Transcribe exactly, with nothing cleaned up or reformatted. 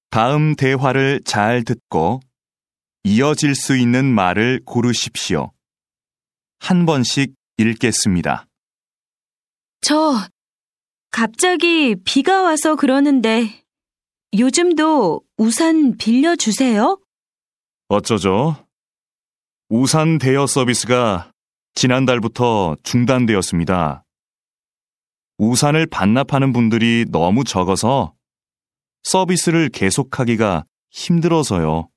다음 대화를 잘 듣고 이어질 수 있는 말을 고르십시오. 한 번씩 읽겠습니다. 저, 갑자기 비가 와서 그러는데 요즘도 우산 빌려주세요? 어쩌죠? 우산 대여 서비스가 지난달부터 중단되었습니다. 우산을 반납하는 분들이 너무 적어서 서비스를 계속하기가 힘들어서요.